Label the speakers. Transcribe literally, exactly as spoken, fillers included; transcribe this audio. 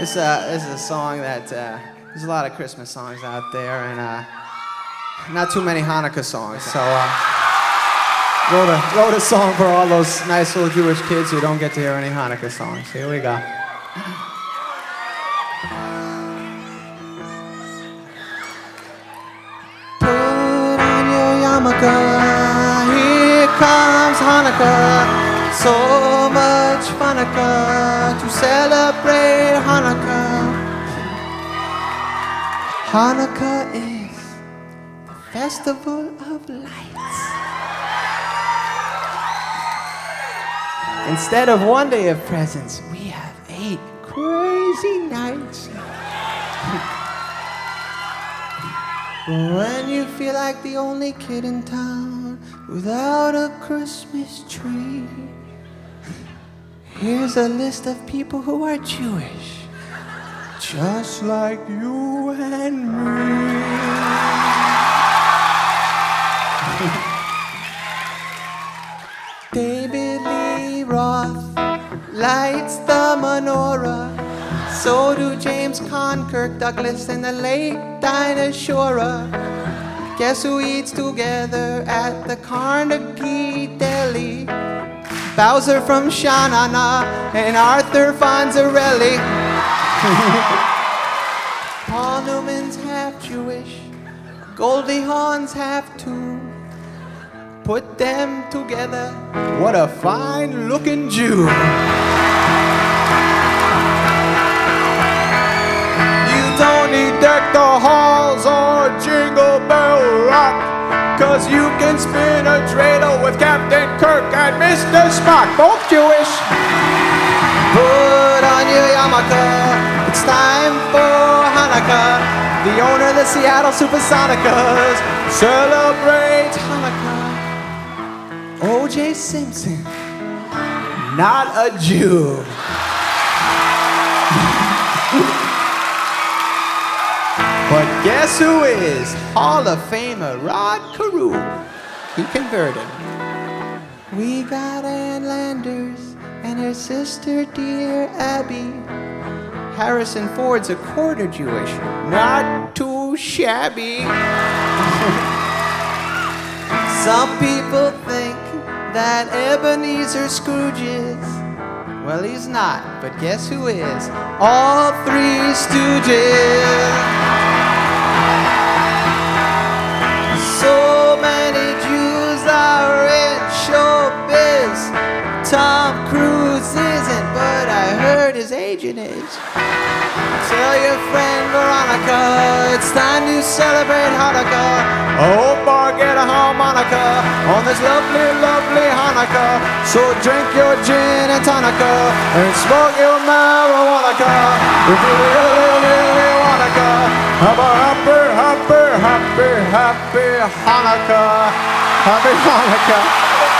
Speaker 1: This, uh, this is a song that, uh, there's a lot of Christmas songs out there, and uh, not too many Hanukkah songs, so uh, wrote, a, wrote a song for all those nice little Jewish kids who don't get to hear any Hanukkah songs. Here we go. Put on your yarmulke, here comes Hanukkah. So much Hanukkah to celebrate Hanukkah. Hanukkah is the festival of lights. Instead of one day of presents, we have eight crazy nights. When you feel like the only kid in town without a Christmas tree, here's a list of people who are Jewish, just like you and me. David Lee Roth lights the menorah. So do James Conn, Kirk Douglas, and the late Dinah Shore. Guess who eats together at the Carnegie Deli? Bowser from Sha-Na-Na and Arthur Fonzarelli. Paul Newman's half Jewish, Goldie Hawn's half too. Put them together, what a fine-looking Jew. You don't need Deck the Halls or Jingle Bell Rock, 'cause you can spin a dreidel with Captain Kirk and Mister Spock, both Jewish. Put on your yarmulke, it's time for Hanukkah. The owner of the Seattle Supersonicas celebrates Hanukkah. O J Simpson, not a Jew. But guess who is? Hall of Famer Rod Carew. He converted. We got Ann Landers and her sister, dear Abby. Harrison Ford's a quarter Jewish, not too shabby. Some people think that Ebenezer Scrooge is. Well, he's not, but guess who is? All Three Stooges. So many Jews are in showbiz. Tom Cruise isn't, but I heard his agent is. Tell your friend Veronica, it's time to celebrate Hanukkah. I hope I get a harmonica on this lovely, lovely Hanukkah. So drink your gin and tonica and smoke your marijuana. If you really, really wanna go, have a happy, happy, happy, happy Hanukkah. Happy Hanukkah.